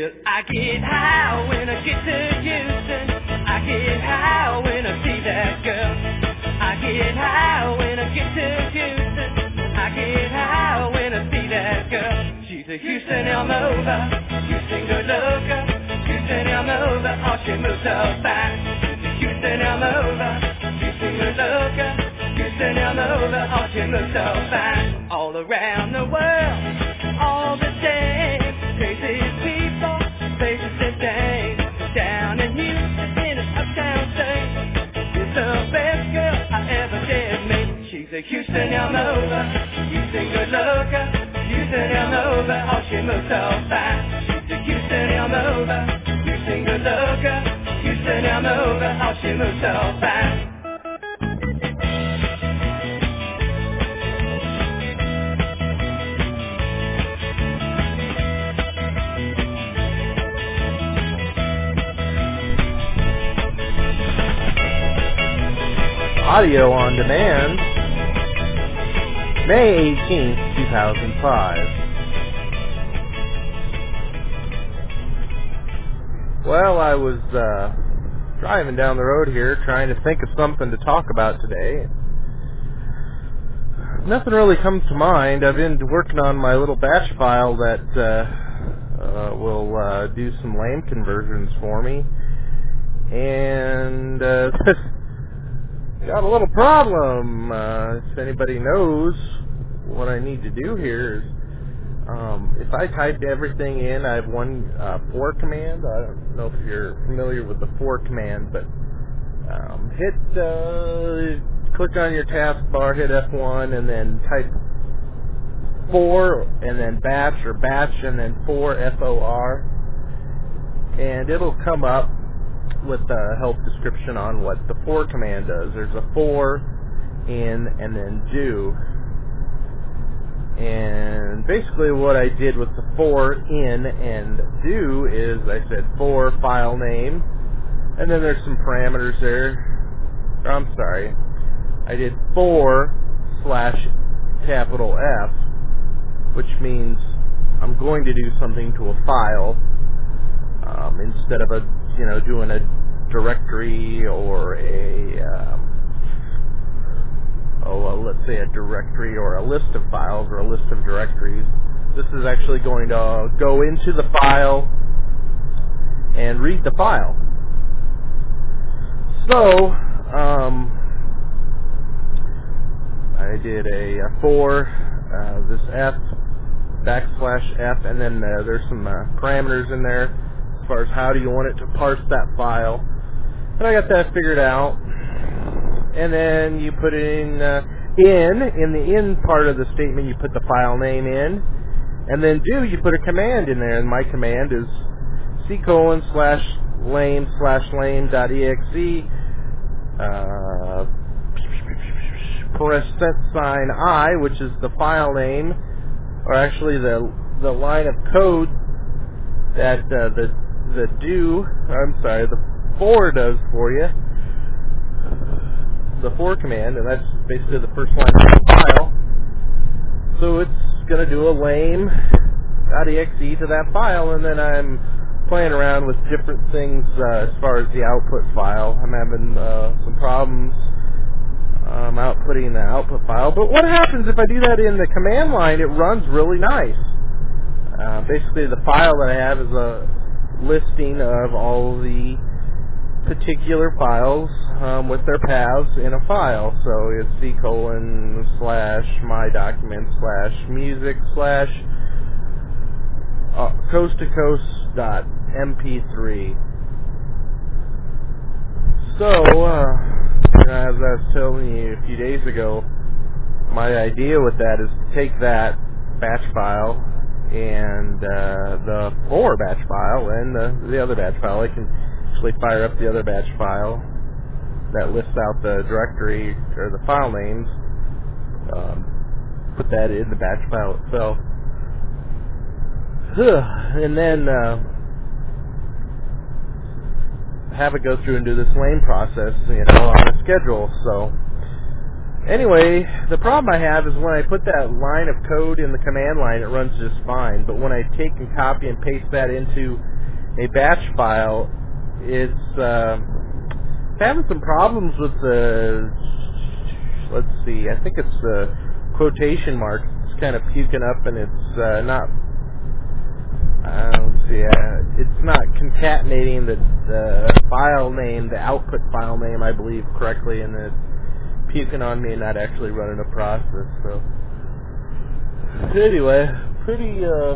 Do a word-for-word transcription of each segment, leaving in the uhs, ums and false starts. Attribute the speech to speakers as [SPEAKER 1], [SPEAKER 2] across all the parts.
[SPEAKER 1] Well, I get high when I get to Houston. I get high when I see that girl. I get high when I get to Houston. I get high when I see that girl. She's a Houston Elmova, Houston good looker. Houston Elmova, oh she moves so fast. She's a Houston Elmova, Houston good looker. Houston Elmova, oh she moves so fast. All around the world, all the day. Crazy people, faces and things. Down in Houston, in an uptown state. She's the best girl I ever did meet. She's a Houston Elmova, Houston good looker. Houston Elmova, oh she moves so fast. She's a Houston Elmova, Houston good looker. Houston Elmova, oh she moves so fast.
[SPEAKER 2] Audio on demand, May eighteenth, two thousand five. Well, I was uh, driving down the road here trying to think of something to talk about today. Nothing really comes to mind. I've been working on my little batch file that uh, uh, will uh, do some lame conversions for me. And uh, got a little problem. Uh, if anybody knows what I need to do here is, um, if I type everything in, I have one uh, for command. I don't know if you're familiar with the for command, but um, hit, uh, click on your taskbar, hit F one, and then type for, and then batch, or batch, and then for, F O R, and it'll come up with a help description on what the for command does. There's a for, in, and then do. And basically what I did with the for, in, and do is I said for file name, and then there's some parameters there. Or I'm sorry. I did for slash capital F, which means I'm going to do something to a file um, instead of a you know, doing a directory or a, um, oh, well, let's say a directory or a list of files or a list of directories. This is actually going to go into the file and read the file. So, um, I did a, a for uh, this F, backslash F, and then uh, there's some uh, parameters in there as far as how do you want it to parse that file. And I got that figured out. And then you put in uh, in, in the in part of the statement you put the file name in. And then do, you put a command in there. And my command is C colon slash lame slash lame dot exe uh, percent sign I, which is the file name, or actually the the line of code that uh, the the do, I'm sorry, the for does for you, the for command, and that's basically the first line of the file. So it's going to do a lame.exe to that file, and then I'm playing around with different things uh, as far as the output file. I'm having uh, some problems um, outputting the output file, but what happens if I do that in the command line? It runs really nice. Uh, basically, the file that I have is a listing of all the particular files um, with their paths in a file. So it's C colon slash my document slash music slash uh, coast to coast dot M P three. So, uh, as I was telling you a few days ago, my idea with that is to take that batch file and uh, the for batch file and the, the other batch file. I can actually fire up the other batch file that lists out the directory or the file names, um, put that in the batch file itself, and then uh, have it go through and do this lane process, you know, on a schedule. So anyway, the problem I have is when I put that line of code in the command line, it runs just fine. But when I take and copy and paste that into a batch file, it's uh, having some problems with the, let's see, I think it's the quotation marks. It's kind of puking up, and it's uh, not, uh, let's see, uh, it's not concatenating the, the file name, the output file name, I believe, correctly, and it's puking on me and not actually running a process. So anyway, pretty uh,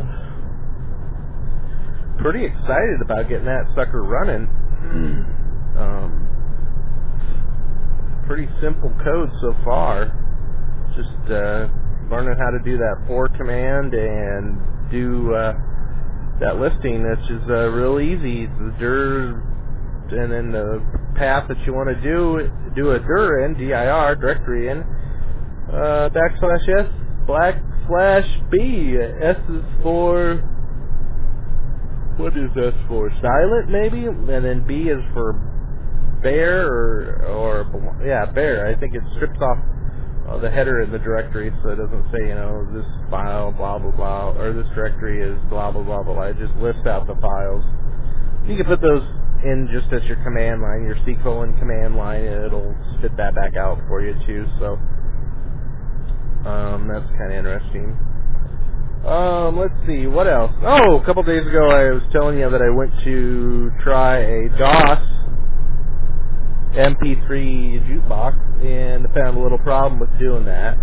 [SPEAKER 2] pretty excited about getting that sucker running. um, pretty simple code so far. Just uh, learning how to do that for command and do uh, that listing, which is uh, real easy. The dir, and then the path that you want to do, do a dir in, D I R, directory in, uh, backslash S, backslash B. S is for, what is S for? Silent, maybe? And then B is for bear, or, or yeah, bear. I think it strips off uh, the header in the directory, so it doesn't say, you know, this file, blah, blah, blah, or this directory is blah, blah, blah, blah. It just lists out the files. You can put those in just as your command line, your C colon command line, and it'll spit that back out for you too. So um, that's kind of interesting. Um, let's see, what else? Oh, a couple days ago I was telling you that I went to try a DOS M P three jukebox, and I found a little problem with doing that.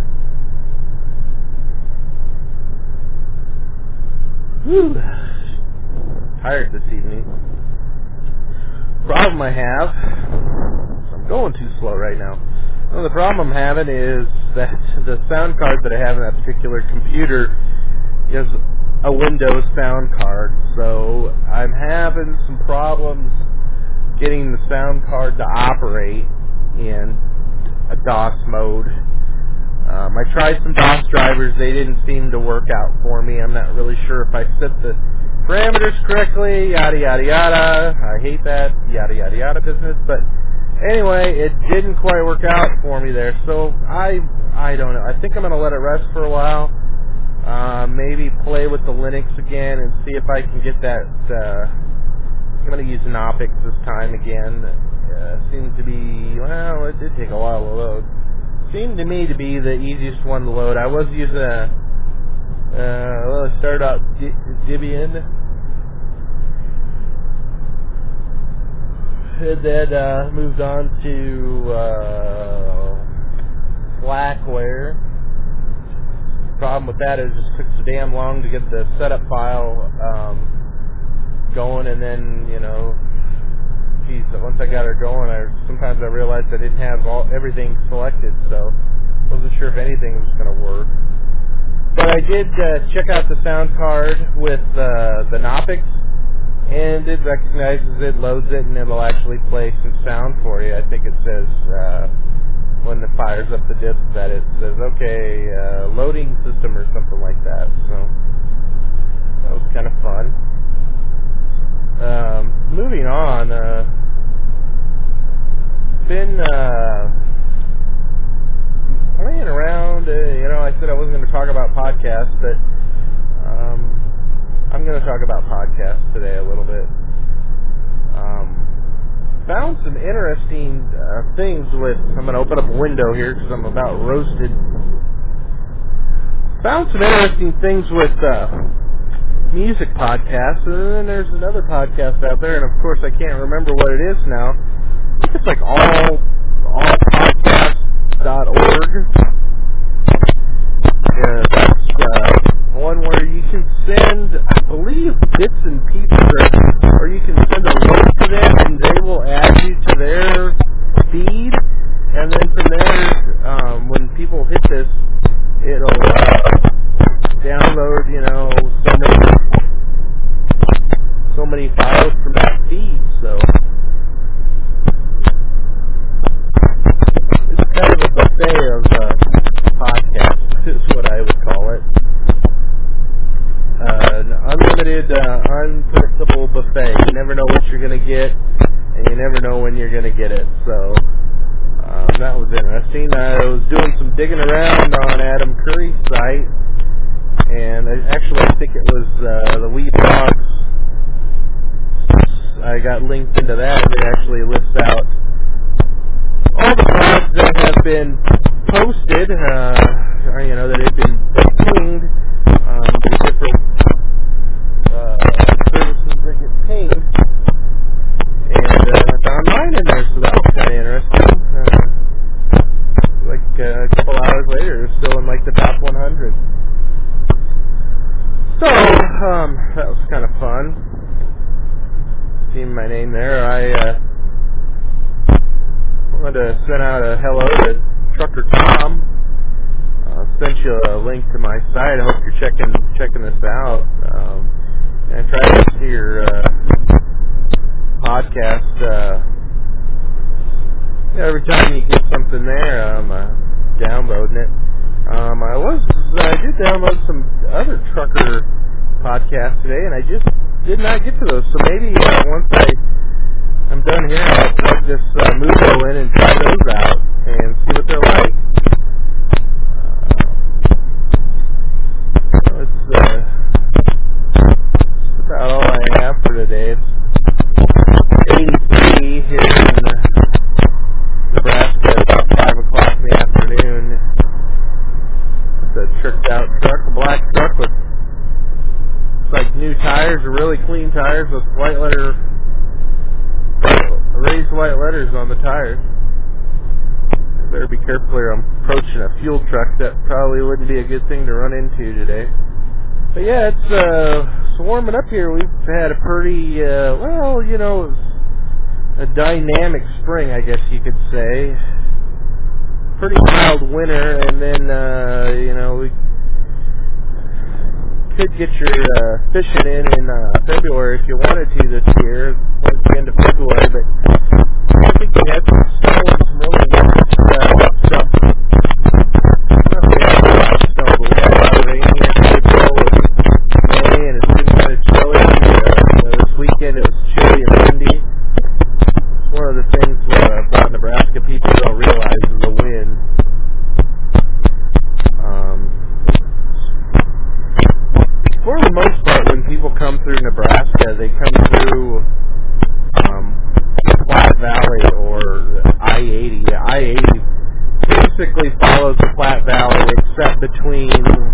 [SPEAKER 2] Whew. Tired this evening. Problem I have, I'm going too slow right now. Well, the problem I'm having is that the sound card that I have in that particular computer is a Windows sound card, so I'm having some problems getting the sound card to operate in a DOS mode. Um, I tried some DOS drivers. They didn't seem to work out for me. I'm not really sure if I set the parameters correctly, yada, yada, yada. I hate that yada, yada, yada business. But anyway, it didn't quite work out for me there. So I I don't know. I think I'm going to let it rest for a while. Uh, maybe play with the Linux again and see if I can get that. Uh, I'm going to use Knoppix this time again. Uh, seems to be, well, it did take a while to load. Seemed to me to be the easiest one to load. I was using a, uh, well, I started out Debian, and then uh, moved on to uh, Slackware. The problem with that is it just took so damn long to get the setup file um, going, and then, you know, geez, once I got her going, I sometimes I realized I didn't have all everything selected, so wasn't sure if anything was going to work. But I did uh, check out the sound card with uh, the Knoppix, and it recognizes it, loads it, and it'll actually play some sound for you. I think it says uh, when it fires up the disk that it says, okay, uh, loading system or something like that. So that was kind of fun. Um, moving on, uh, been uh, playing around. Uh, you know, I said I wasn't going to talk about podcasts, but um, I'm going to talk about podcasts today a little bit. Um, found some interesting uh, things with. I'm going to open up a window here because I'm about roasted. Found some interesting things with. Uh, music podcasts, and then there's another podcast out there, and of course I can't remember what it is now. I think it's like all all podcasts dot org. Yeah, that's uh, one where you can send, I believe, bits and pieces, or, or you can send a link to them, and they will add you to their feed, and then from there, um, when people hit this, it'll uh, download, you know, so many, so many files from that feed, so it's kind of a buffet of uh, podcasts, is what I would call it. Uh, an unlimited, uh, unpredictable buffet. You never know what you're going to get, and you never know when you're going to get it, so um, that was interesting. I was doing some digging around on Adam Curry's site, and I, actually I think it was uh, the Wee Blogs I got linked into that. It actually lists out all the pods that have been posted, uh, or, you know, that have been pinged, um, the different uh, services that get pinged, and uh, I found mine in there, so that was kind of interesting. Uh, like uh, a couple hours later, it was still in like the top one hundred. So, um, that was kind of fun. Seeing my name there, I uh, wanted to send out a hello to Trucker Tom. Uh, sent you a link to my site. I hope you're checking checking this out. Um, and try to see your uh, podcast. Uh, every time you get something there, I'm uh, downloading it. Um, I was I did download some other trucker podcasts today, and I just did not get to those. So maybe uh, once I I'm done here, I'll plug this uh, Muvo in and try those out and see what they're like. Uh, so it's, uh, it's about all I have for today. It's eighty-three here in Nebraska, about five o'clock in the afternoon. It's a tricked out truck, a black truck with it's like new tires, or really clean tires with white letter, raised white letters on the tires. I better be careful here. I'm approaching a fuel truck. That probably wouldn't be a good thing to run into today. But yeah, it's, uh, it's warming up here. We've had a pretty, uh, well, you know, a dynamic spring, I guess you could say. Pretty mild winter, and then, uh, you know, we could get your uh, fishing in in uh, February if you wanted to this year, towards the end of February, but I think we had some snow and some really nice uh, stuff. I don't know if we had a lot of snow, but we had a lot of rain here in April and May, and it's been kind of chilly. Uh, you know, this weekend it was chilly and windy. It's one of the things uh, about Nebraska people don't realize is the wind. Um, For the most part, when people come through Nebraska, they come through um, Platte Valley or I eighty. I eighty basically follows the Platte Valley except between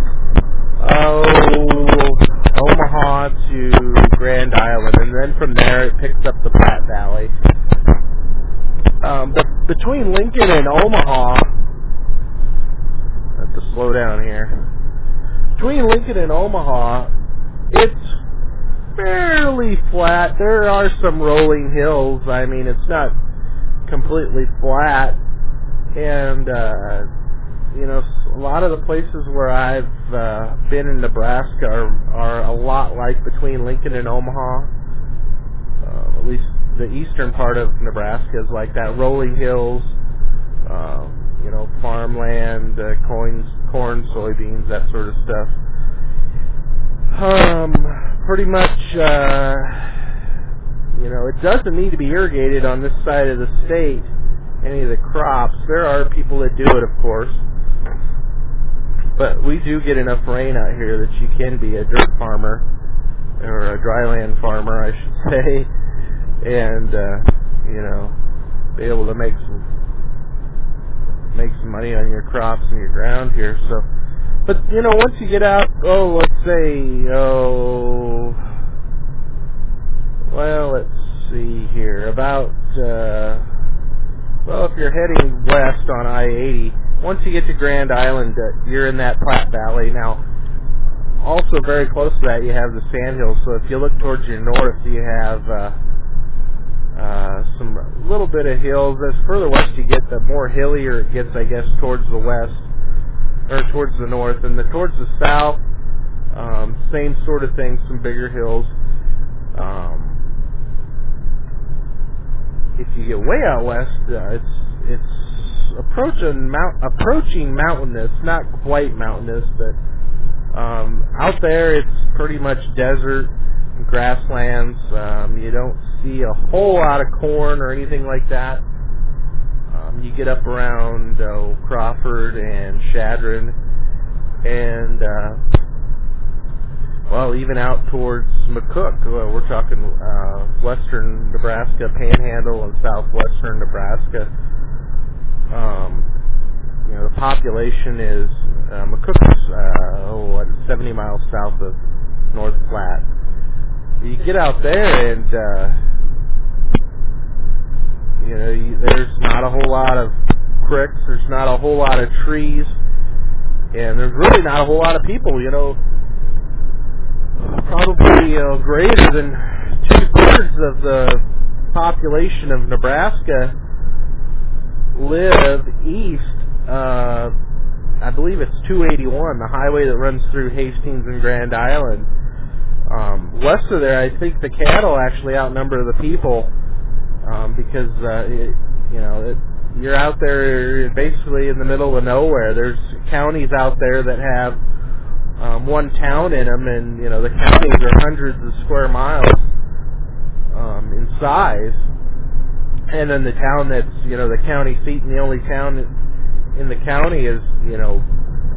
[SPEAKER 2] oh, Omaha to Grand Island, and then from there it picks up the Platte Valley. Um, but between Lincoln and Omaha, I have to slow down here. Between Lincoln and Omaha, it's fairly flat. There are some rolling hills. I mean, it's not completely flat. And, uh, you know, a lot of the places where I've uh, been in Nebraska are, are a lot like between Lincoln and Omaha. Uh, at least the eastern part of Nebraska is like that. Rolling hills, uh, you know, farmland, uh, corn, corn, soybeans, that sort of stuff. Um, pretty much, uh, you know, it doesn't need to be irrigated on this side of the state, any of the crops. There are people that do it, of course. But we do get enough rain out here that you can be a dirt farmer, or a dryland farmer, I should say, and, uh, you know, be able to make some make some money on your crops and your ground here. So, but you know, once you get out, oh, let's say, oh, well, let's see here, about, uh, well, if you're heading west on I eighty, once you get to Grand Island, uh, you're in that Platte Valley. Now, also very close to that, you have the Sandhills. So if you look towards your north, you have uh, uh, some little bit of hills. As further west you get, the more hillier it gets, I guess, towards the west, or towards the north. And the, towards the south, um, same sort of thing, some bigger hills. Um, if you get way out west, uh, it's it's approaching mount approaching mountainous, not quite mountainous, but um, out there it's pretty much desert and grasslands. Um, you don't see a whole lot of corn or anything like that. Um, you get up around uh, Crawford and Chadron, and uh, well, even out towards McCook. Well, we're talking uh, western Nebraska, Panhandle, and southwestern Nebraska. Um, you know, the population is uh, McCook's uh, oh, what, seventy miles south of North Platte. You get out there, and uh, you know, you, there's not a whole lot of creeks. There's not a whole lot of trees, and there's really not a whole lot of people. You know, probably you know, greater than two thirds of the population of Nebraska live east. Uh, I believe it's two eighty-one, the highway that runs through Hastings and Grand Island. Um, west of there, I think the cattle actually outnumber the people, um, because uh, it, you know it, you're out there basically in the middle of nowhere. There's counties out there that have um, one town in them, and you know the counties are hundreds of square miles um, in size. And then the town that's you know the county seat, and the only town in the county is you know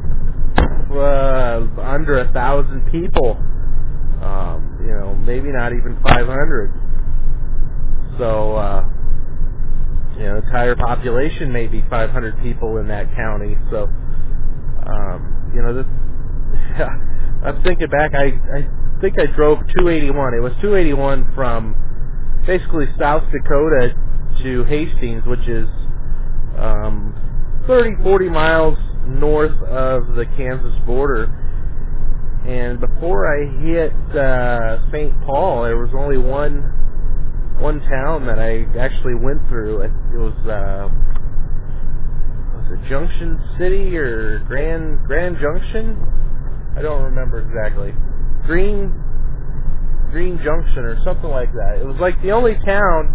[SPEAKER 2] uh, under a thousand people. Um, you know, maybe not even five hundred. So, uh, you know, the entire population may be five hundred people in that county. So, um, you know, this, I'm thinking back, I, I think I drove two eighty-one. It was two eighty-one from basically South Dakota to Hastings, which is um, thirty, forty miles north of the Kansas border. And before I hit uh, Saint Paul, there was only one one town that I actually went through. It, it was uh, was it Junction City or Grand Grand Junction? I don't remember exactly. Green Green Junction or something like that. It was like the only town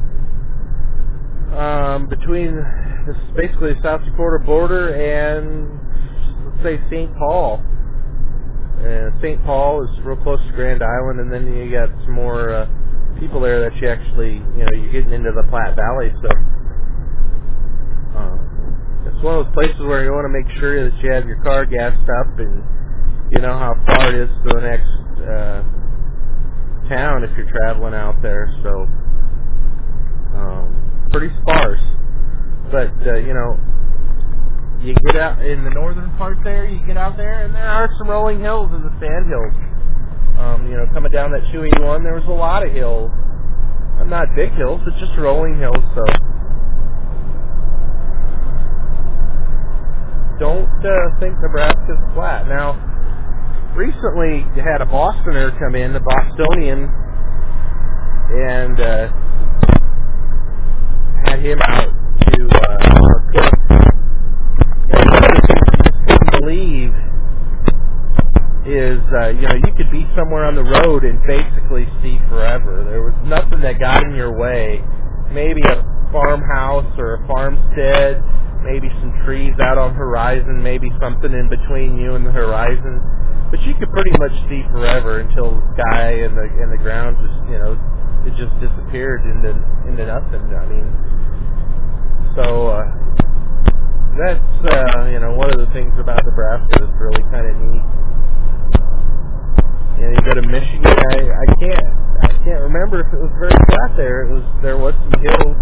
[SPEAKER 2] um, between this, basically the South Dakota border and let's say Saint Paul. And Saint Paul is real close to Grand Island, and then you got some more uh, people there that you actually, you know, you're getting into the Platte Valley. So uh, it's one of those places where you want to make sure that you have your car gassed up, and you know how far it is to the next uh, town if you're traveling out there. So um, pretty sparse, but uh, you know. You get out in the northern part there, you get out there, and there are some rolling hills in the sand hills. Um, you know, coming down that two eighty-one, there was a lot of hills. Not big hills, but just rolling hills, so. Don't uh, think Nebraska's flat. Now, recently you had a Bostoner come in, a Bostonian, and uh, had him out to uh, cook. And one of the things I just couldn't believe is, uh, you know, you could be somewhere on the road and basically see forever. There was nothing that got in your way. Maybe a farmhouse or a farmstead, maybe some trees out on the horizon, maybe something in between you and the horizon. But you could pretty much see forever until the sky and the and the ground just, you know, it just disappeared into into nothing. I mean, so. Uh, That's, uh, you know, one of the things about Nebraska that's really kind of neat. You know, you go to Michigan, I, I can't, I can't remember if it was very flat there. It was, there was some hills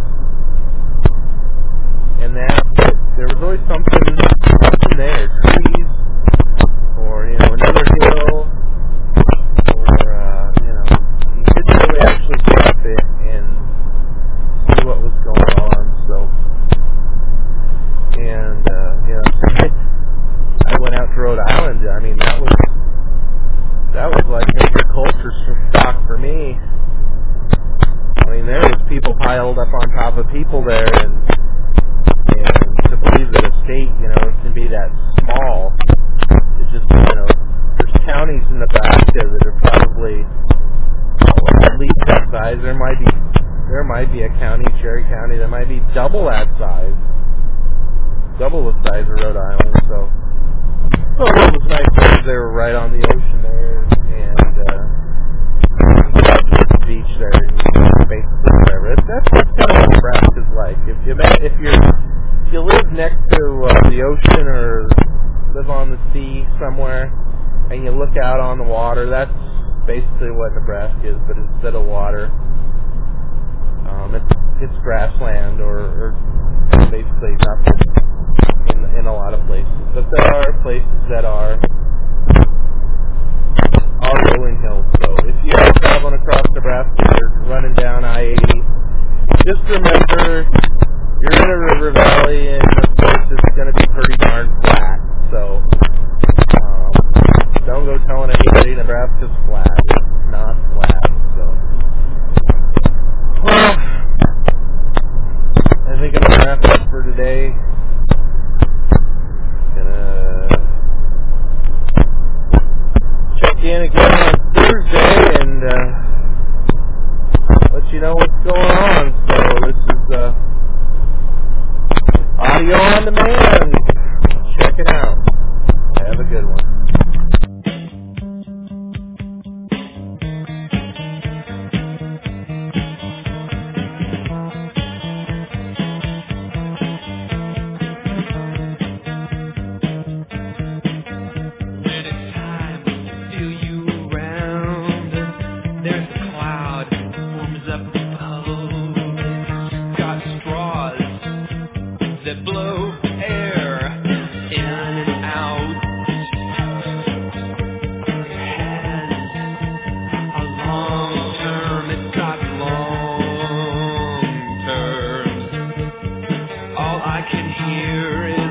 [SPEAKER 2] and that, but there was always something, something there, trees, or, you know, another hill, or, uh, you know, you couldn't really actually get up it and see what was going on, so. And, uh, you know, I went out to Rhode Island. I mean, that was, that was like major culture shock for me. I mean, there was people piled up on top of people there, and, and to believe that a state, you know, can be that small, it just, you know, there's counties in Nebraska that are probably at least that size. There might be, there might be a county, Cherry County, that might be double that size. Double the size of Rhode Island, so oh, it was nice because they were right on the ocean there, and uh, you could just the beach there, and you could basically whatever. That's, that's kind of what Nebraska's like. If you if you if you live next to uh, the ocean or live on the sea somewhere, and you look out on the water. That's basically what Nebraska is, but instead of water, um, it's, it's grassland or, or basically nothing in, in a lot of places. But there are places that are all rolling hills. So if you're traveling across Nebraska or running down I eighty, just remember you're in a river valley, and of course it's going to be pretty darn flat. So um, don't go telling anybody Nebraska's flat. It's not flat. So, well, I think I'm going to wrap up for today. Gonna check in again on Thursday and uh, let you know what's going on. So this is uh, Audio on Demand. Check it out. Have a good one.
[SPEAKER 1] All I can hear is